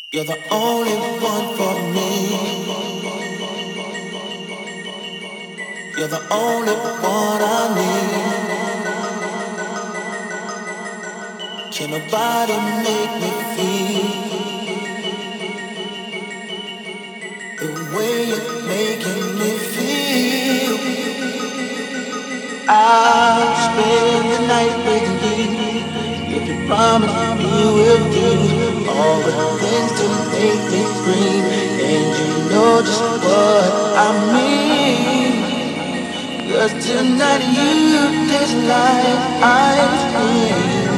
You're the only one for me. You're the only one I need. Can nobody make me feel the way you're making me feel? I'll spend the night with you if you promise you will do all the things to make me scream. And you know just what I mean. 'Cause tonight you taste like ice cream.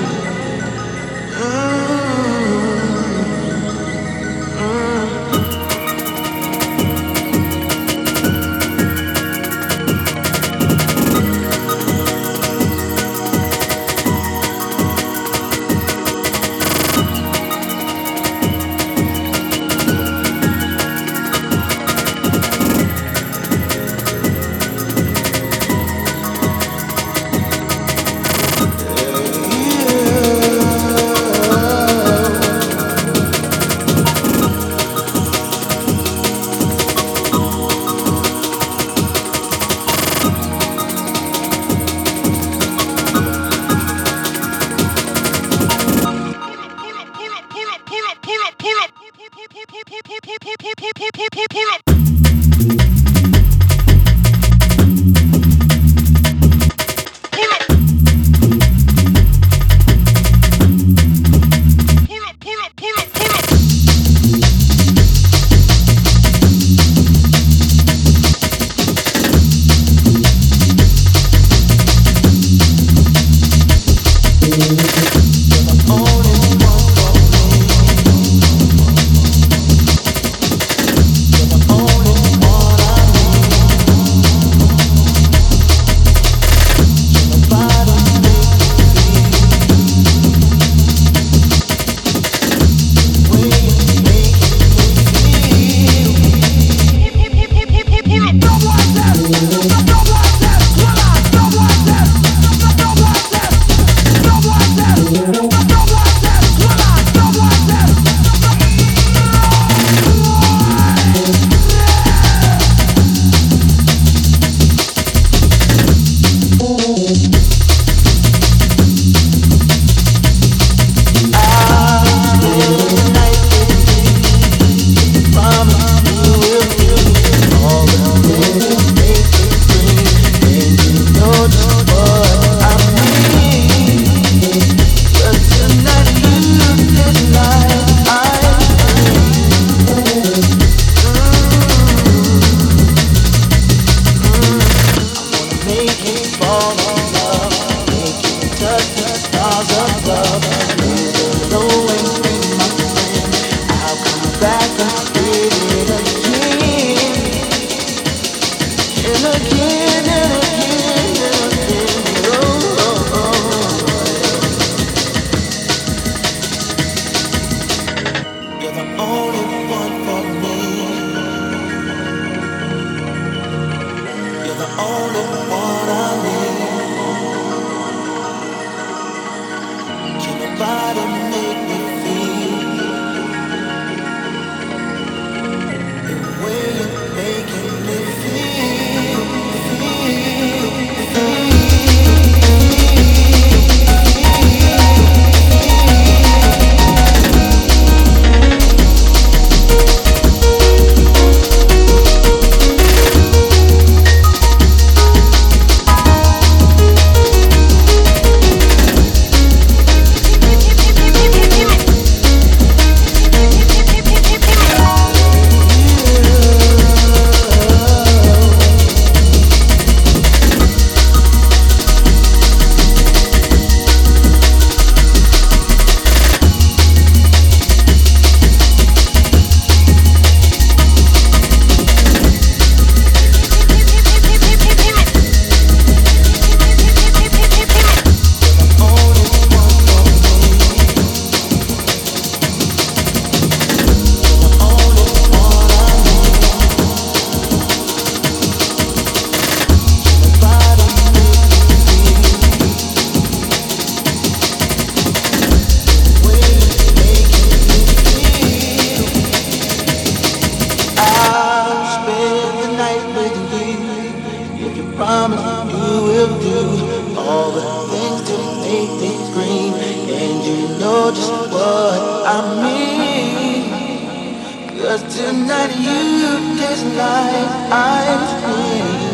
'Cause tonight you taste like ice cream.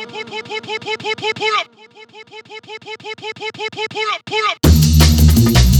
Mm-hmm.